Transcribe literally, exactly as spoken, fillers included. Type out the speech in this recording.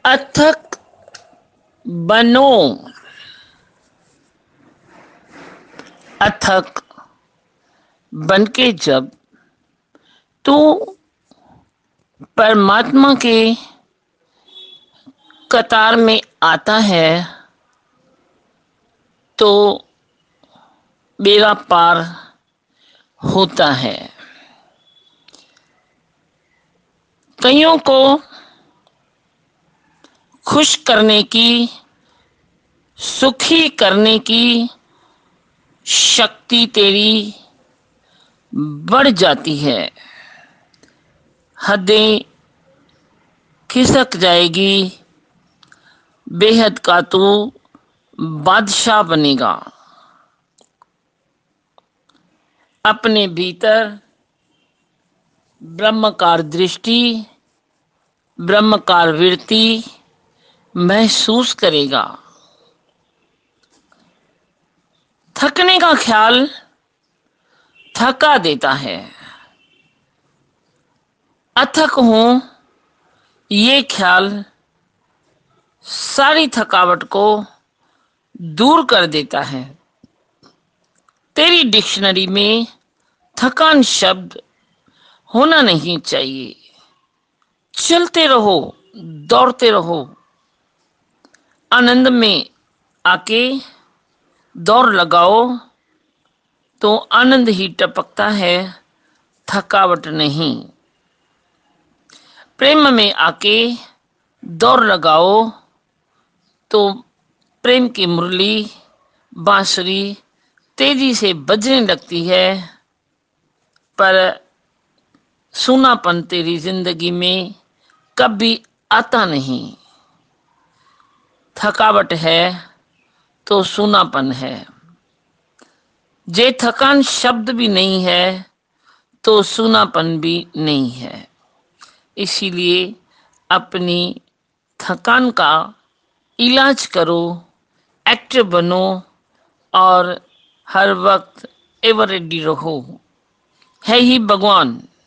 अथक बनो। अथक बनके जब तू परमात्मा के कतार में आता है तो बेड़ा पार होता है। कईयों को खुश करने की, सुखी करने की शक्ति तेरी बढ़ जाती है। हदें खिसक जाएगी, बेहद का तू बादशाह बनेगा। अपने भीतर ब्रह्मकार दृष्टि, ब्रह्मकार वृत्ति महसूस करेगा। थकने का ख्याल थका देता है। अथक हूं ये ख्याल सारी थकावट को दूर कर देता है। तेरी डिक्शनरी में थकान शब्द होना नहीं चाहिए। चलते रहो, दौड़ते रहो। आनंद में आके दौड़ लगाओ तो आनंद ही टपकता है, थकावट नहीं। प्रेम में आके दौड़ लगाओ तो प्रेम की मुरली, बांसुरी तेजी से बजने लगती है, पर सूनापन तेरी जिंदगी में कभी आता नहीं। थकावट है तो सूनापन है। जे थकान शब्द भी नहीं है तो सूनापन भी नहीं है। इसीलिए अपनी थकान का इलाज करो, एक्टिव बनो और हर वक्त एवर रेडी रहो। है ही भगवान।